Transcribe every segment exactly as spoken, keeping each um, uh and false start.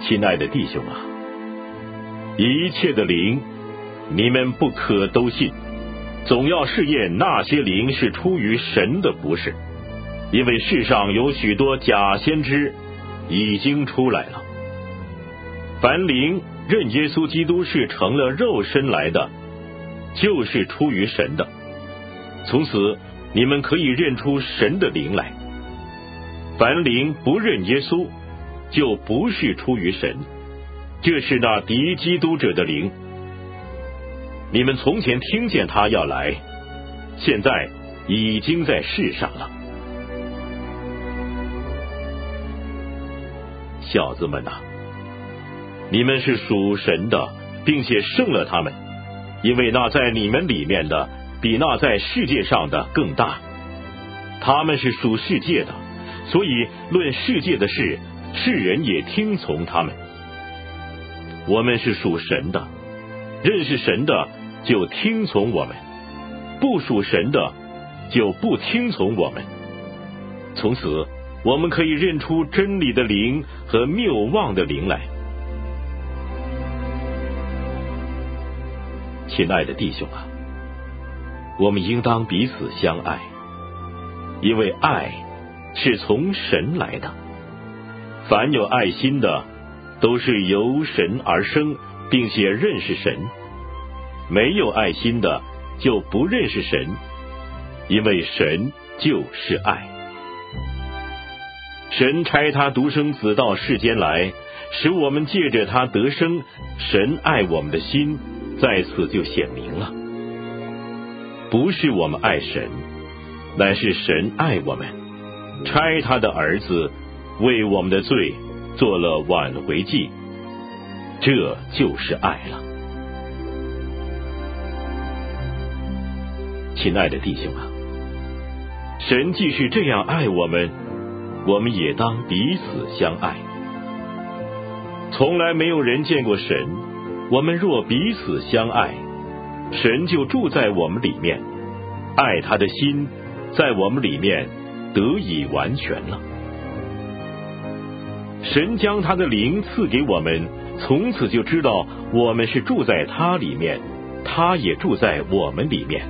亲爱的弟兄啊，一切的灵，你们不可都信，总要试验那些灵是出于神的不是，因为世上有许多假先知已经出来了。凡灵认耶稣基督是成了肉身来的，就是出于神的。从此你们可以认出神的灵来。凡灵不认耶稣，就不是出于神，这是那敌基督者的灵。你们从前听见他要来，现在已经在世上了。小子们啊，你们是属神的，并且胜了他们，因为那在你们里面的比那在世界上的更大。他们是属世界的，所以论世界的事，世人也听从他们。我们是属神的，认识神的就听从我们，不属神的就不听从我们。从此我们可以认出真理的灵和谬妄的灵来。亲爱的弟兄啊，我们应当彼此相爱，因为爱是从神来的。凡有爱心的，都是由神而生，并且认识神。没有爱心的，就不认识神，因为神就是爱。神差他独生子到世间来，使我们借着他得生，神爱我们的心在此就显明了。不是我们爱神，乃是神爱我们，差他的儿子为我们的罪做了挽回祭，这就是爱了。亲爱的弟兄啊，神既是这样爱我们，我们也当彼此相爱。从来没有人见过神，我们若彼此相爱，神就住在我们里面，爱他的心在我们里面得以完全了。神将他的灵赐给我们，从此就知道我们是住在他里面，他也住在我们里面。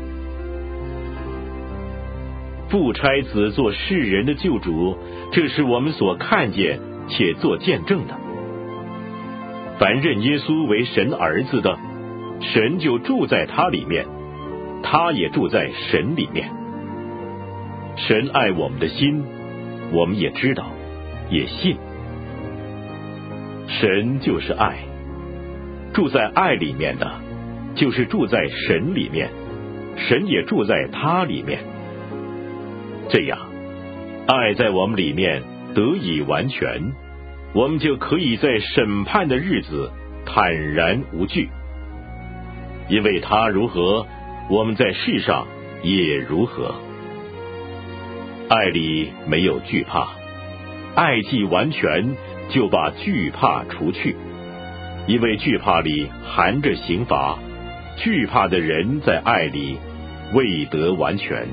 父差子做世人的救主，这是我们所看见且做见证的。凡认耶稣为神儿子的，神就住在他里面，他也住在神里面。神爱我们的心，我们也知道，也信。神就是爱，住在爱里面的，就是住在神里面，神也住在他里面。这样，爱在我们里面得以完全，我们就可以在审判的日子坦然无惧。因为他如何，我们在世上也如何。爱里没有惧怕，爱既完全，就把惧怕除去。因为惧怕里含着刑罚，惧怕的人在爱里未得完全。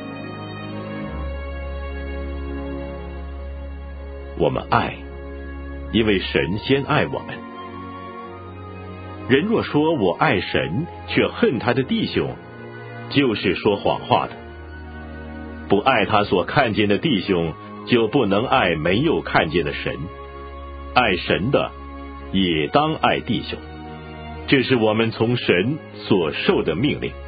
我们爱，因为神先爱我们。人若说我爱神，却恨他的弟兄，就是说谎话的。不爱他所看见的弟兄，就不能爱没有看见的神。爱神的，也当爱弟兄。这是我们从神所受的命令。